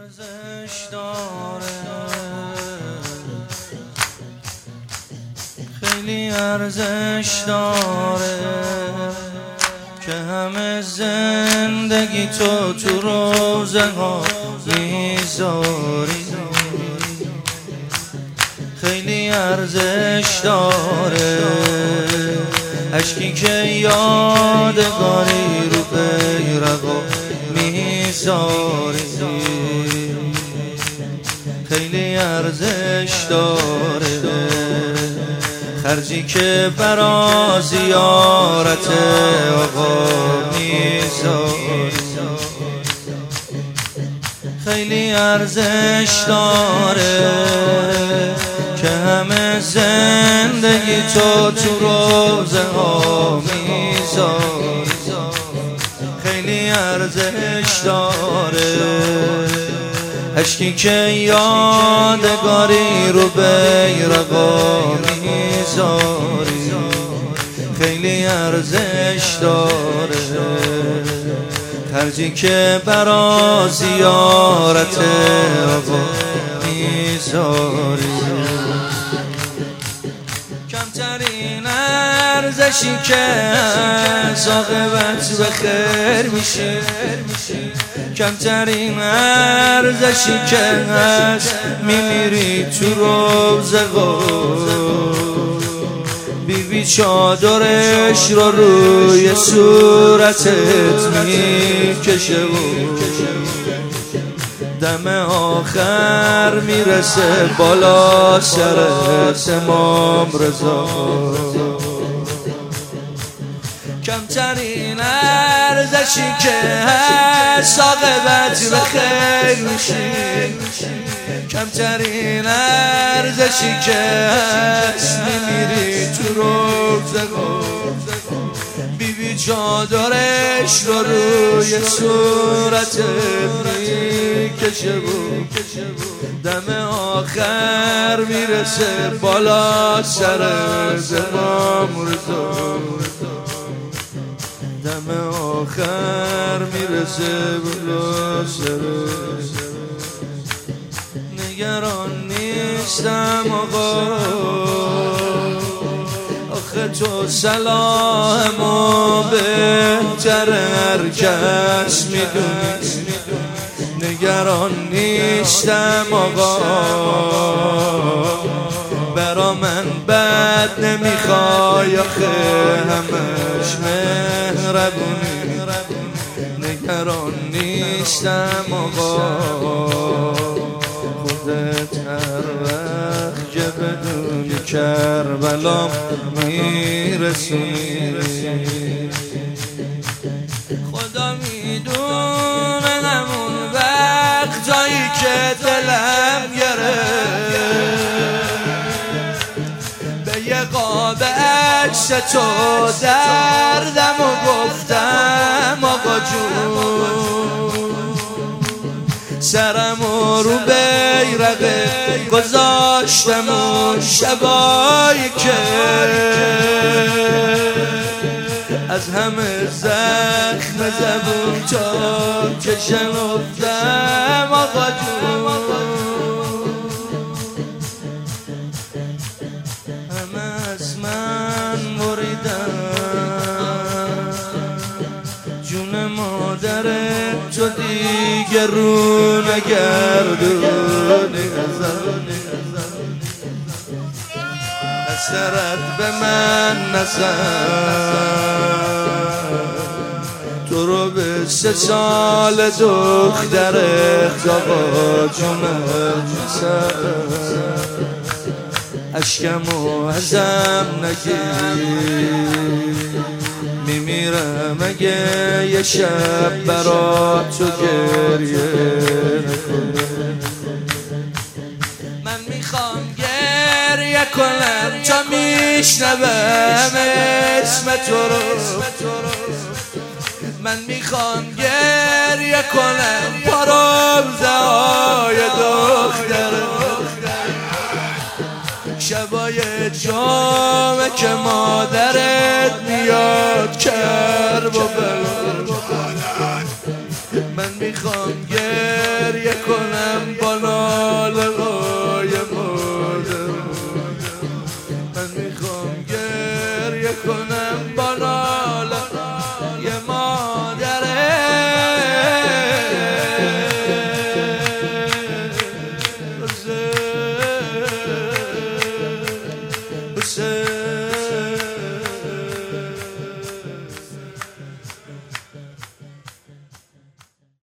ارزش داره، خیلی ارزش داره که همه زندگی تو روزه ها میذاری. خیلی ارزش داره اشکی که یادگاری رو بیرقا میذاری. خیلی ارزش داره خرجی که برا زیارت آقا میذاری. خیلی ارزش داره که همه زندگی تو روزه ها میذاری. خیلی ارزش داره اشکی که یادگاری رو بیرقا میذاری. خیلی ارزش داره خرجی که برا زیارت آقا میذاری. کمترین ارزشی که عاقبت به خیر میشه، کمترین ارزشی که هست میمیری تو روزگار. بیبی چادرش رو روی صورتت میکشه و دم آخر میرسه بالا سرت امام رضا. کمترین ارزشی که هست عاقبت به خیر میشه، کمترین ارزشی که هست میمیری تو روزگار. بیبی چادرش رو روی صورتت میکشه و دم آخر میرسه بالا سر امام رضا. دم آخر میرسه بالا سر. نگران نیستم آقا آخه تو سلامو بهتر هر کس میدونی. نگران نیستم آقا برا من بد نمیخوای آخه همش مهربونی. نگران نیستم آقا خودت هر وقت که بدونی کربلام میرسونی. خدا میدونه همون وقتایی که دلم گرفت به یه قاب عکس تو دردم و گفتم آقا جون سرمو رو بیرقه گذاشتم اون شبایی که از همه زخم زبون تا که شنفتم آقا جون. همه از من بریدن جون مادرت تو دیگه رو نگردونی. حسرت به من نزن تو رو به 3 سال دخترت آقا جونم سر. اشکمو ازم نگیر میمیرم اگه یه شب برا تو گریه نکنم. من میخوام گریه کنم تا میشنوم اسم تو رو. من میخوام گریه کنم پروزه های دخترم. شبای جامعه که مادرت میاد کرب و بلد. من میخوام گریه کنم کنم با ناله یه مادره حسین